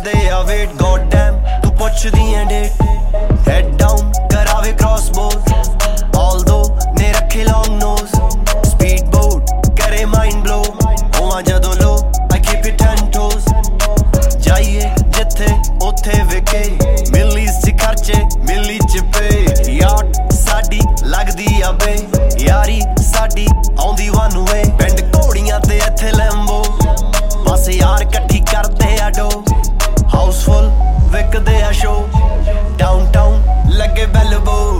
ਕਰਦੇ ਆ wait god dam ਤੂੰ ਪੁੱਛਦੀ ਐ ਡੇਟ ਹੈਡ ਡਾਊਨ ਕਰਾਵੇ ਕ੍ਰਾਸ ਬੋਰਡ ਆਲਦੋ ਨੇ ਰੱਖੇ ਲੌਂਗ ਨੋਜ਼ ਸਪੀਡ ਬੋਟ ਕਰੇ ਮਾਈਂਡ ਬਲੋ ਹੋਵਾਂ ਜਦੋਂ low I keep it 10 toes ਜਾਈਏ ਜਿੱਥੇ ਉੱਥੇ ਵਿਕੇ ਮਿਲੀਜ਼ ਚ ਖਰਚੇ ਮਿਲੀ ਚ ਪੇ ਯਾਰ ਸਾਡੀ ਲੱਗਦੀ ਆ ਬੇ ਯਾਰੀ ਸਾਡੀ ਆਉਂਦੀ ਵਨ ਵੇ ਪਿੰਡ ਘੋੜੀਆਂ ਤੇ ਇੱਥੇ ਲੈਂਬੋ ਬਸ ਯਾਰ ਇਕੱਠੀ ਕਰਦੇ ਆ ਡੋ ਹਾਊਸਫੁੱਲ ਵਿਕਦੇ ਆ ਸ਼ੋ ਡਾਊਨਟਾਊਨ ਲੱਗੇ ਬੈਲਬੋ